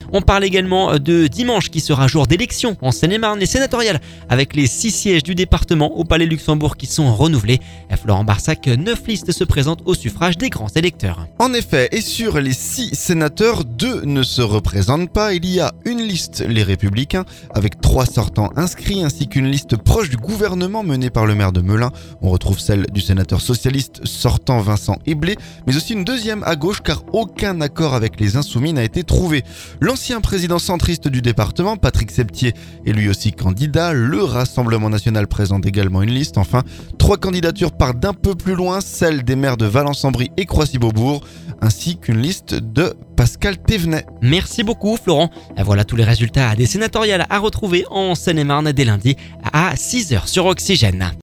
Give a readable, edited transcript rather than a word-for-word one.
On parle également de dimanche qui sera jour d'élection en Seine-et-Marne, les sénatoriales, avec les 6 sièges du département au Palais Luxembourg qui sont renouvelés. Florent Barsac, 9 listes se présentent au suffrage des grands électeurs. En effet, et sur les 6 sénateurs, 2 ne se représentent pas. Il y a une liste, les Républicains, avec 3 sortants inscrits, ainsi qu'une liste proche du gouvernement menée par le maire de Melun. On retrouve celle du sénateur socialiste sortant Vincent Eblé, mais aussi une deuxième à gauche car aucun accord avec les Insoumis n'a été trouvé. L'ancien président centriste du département, Patrick Septier, est lui aussi candidat. Le Rassemblement national présente également une liste. Enfin, 3 candidatures partent d'un peu plus loin, celle des maires de Valence-en-Brie et Croissy-Beaubourg, ainsi qu'une liste de Pascal Thévenet. Merci beaucoup Florent. Voilà tous les résultats des sénatoriales à retrouver en Seine-et-Marne dès lundi à 6h sur Oxygène.